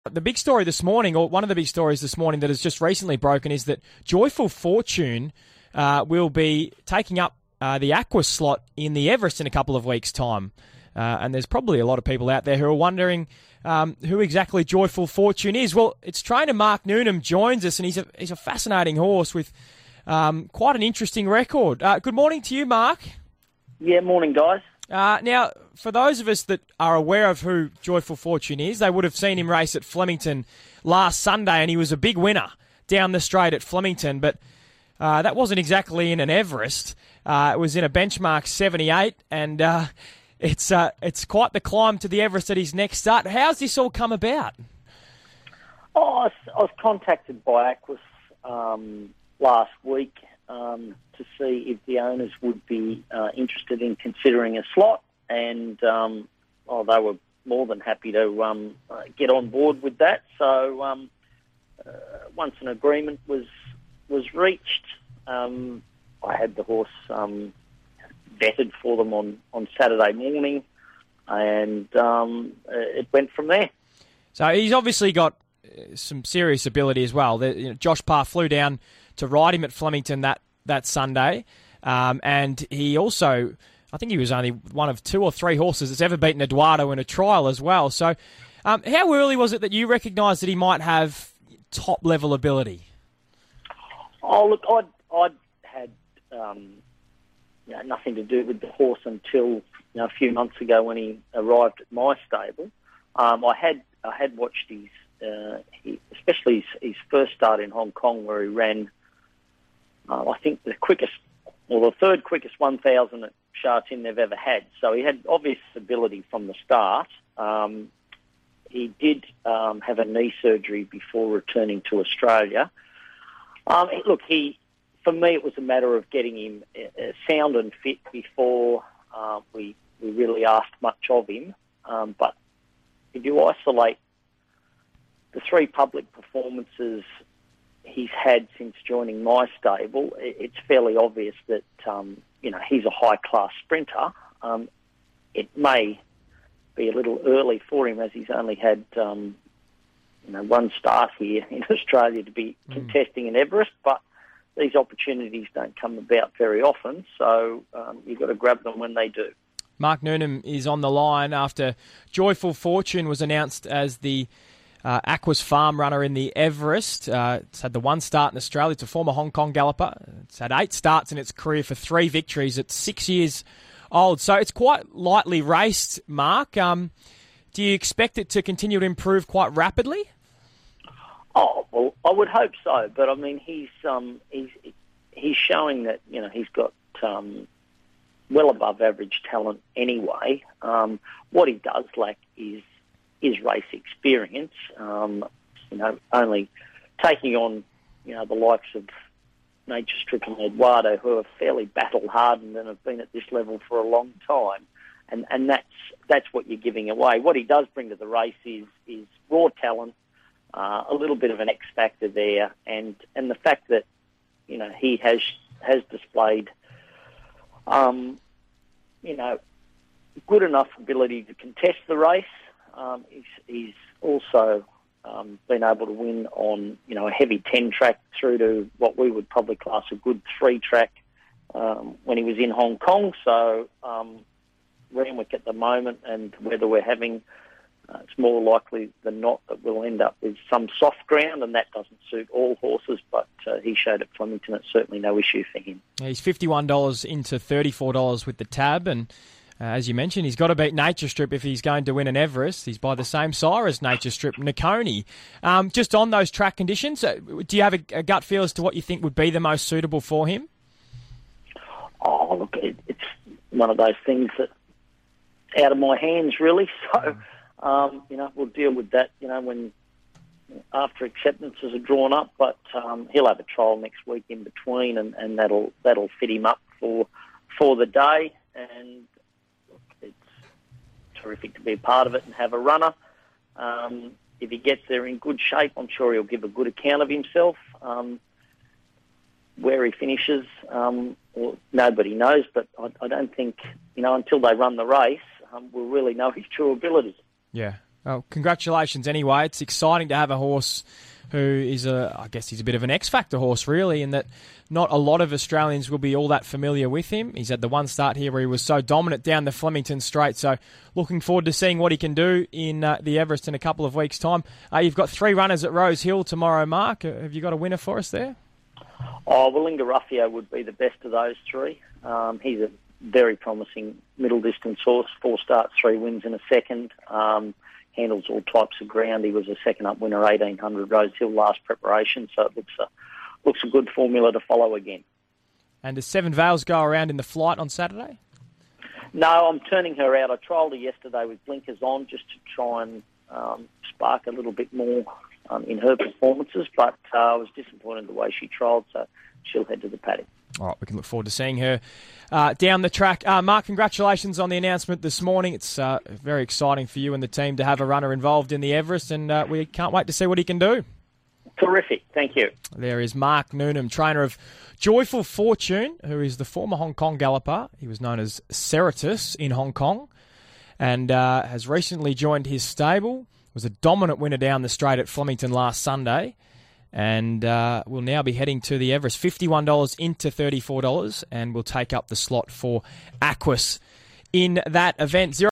The big story this morning, or one of the big stories this morning that has just recently broken, is that Joyful Fortune will be taking up the Aqua slot in the Everest in a couple of weeks' time. And there's probably a lot of people out there who are wondering who exactly Joyful Fortune is. Well, it's trainer Mark Newnham joins us, and he's a fascinating horse with quite an interesting record. Good morning to you, Mark. Yeah, morning, guys. Now, for those of us that are aware of who Joyful Fortune is, they would have seen him race at Flemington last Sunday, and he was a big winner down the straight at Flemington, but that wasn't exactly in an Everest. It was in a benchmark 78, and it's quite the climb to the Everest at his next start. How's this all come about? I was contacted by Aquas last week to see if the owners would be interested in considering a slot, and they were more than happy to get on board with that. So once an agreement was reached, I had the horse vetted for them on Saturday morning, and it went from there. So he's obviously got some serious ability as well. Josh Parr flew down to ride him at Flemington that Sunday, and he also, I think he was only one of 2 or 3 horses that's ever beaten Eduardo in a trial as well. So how early was it that you recognised that he might have top-level ability? Oh, look, I'd had nothing to do with the horse until a few months ago when he arrived at my stable. I had watched especially his first start in Hong Kong, where he ran, I think the third quickest 1,000 at Sha Tin they've ever had. So he had obvious ability from the start. He did have a knee surgery before returning to Australia. For me, it was a matter of getting him sound and fit before we really asked much of him. But if you isolate the 3 public performances he's had since joining my stable, it's fairly obvious that he's a high-class sprinter. It may be a little early for him, as he's only had one start here in Australia to be contesting in Everest, but these opportunities don't come about very often, so you've got to grab them when they do. Mark Newnham is on the line after Joyful Fortune was announced as the Aquas farm runner in the Everest. It's had the 1 start in Australia. It's a former Hong Kong galloper. It's had 8 starts in its career for 3 victories. It's 6 years old, so it's quite lightly raced, Mark. Do you expect it to continue to improve quite rapidly? Oh, well, I would hope so, but I mean, he's showing that he's got well above average talent anyway. What he does lack is race experience. Only taking on the likes of Nature Strip and Eduardo, who are fairly battle hardened and have been at this level for a long time, and that's what you're giving away. What he does bring to the race is raw talent. A little bit of an X factor there, and the fact that he has displayed good enough ability to contest the race. He's also been able to win on a heavy 10 track through to what we would probably class a good 3 track when he was in Hong Kong. So Randwick at the moment, and whether we're having it's more likely than not that we'll end up with some soft ground, and that doesn't suit all horses, but he showed at Flemington it's certainly no issue for him. He's $51 into $34 with the tab, and as you mentioned, he's got to beat Nature Strip if he's going to win an Everest. He's by the same sire as Nature Strip, Nakoni. Just on those track conditions, do you have a gut feel as to what you think would be the most suitable for him? Oh, look, it's one of those things that out of my hands, really, so... we'll deal with that, when after acceptances are drawn up. But he'll have a trial next week in between, and that'll fit him up for the day. And it's terrific to be a part of it and have a runner. If he gets there in good shape, I'm sure he'll give a good account of himself. Where he finishes, nobody knows. But I don't think until they run the race, we'll really know his true ability. Yeah. Well, congratulations anyway. It's exciting to have a horse who is I guess he's a bit of an X-factor horse, really, in that not a lot of Australians will be all that familiar with him. He's had the one start here where he was so dominant down the Flemington Straight, so looking forward to seeing what he can do in the Everest in a couple of weeks' time. You've got 3 runners at Rose Hill tomorrow, Mark. Have you got a winner for us there? Oh, Willinga Ruffio would be the best of those 3. He's a very promising middle-distance horse, 4 starts, 3 wins in a second. Handles all types of ground. He was a second-up winner, 1800 Rose Hill last preparation, so it looks a good formula to follow again. And does Seven Veils go around in the flight on Saturday? No, I'm turning her out. I trialled her yesterday with blinkers on just to try and spark a little bit more in her performances, but I was disappointed the way she trialled, so she'll head to the paddock. All right, we can look forward to seeing her down the track. Mark, congratulations on the announcement this morning. It's very exciting for you and the team to have a runner involved in the Everest, and we can't wait to see what he can do. Terrific. Thank you. There is Mark Newnham, trainer of Joyful Fortune, who is the former Hong Kong galloper. He was known as Ceratus in Hong Kong and has recently joined his stable. Was a dominant winner down the straight at Flemington last Sunday. And we'll now be heading to the Everest. $51 into $34, and we'll take up the slot for Aquis in that event.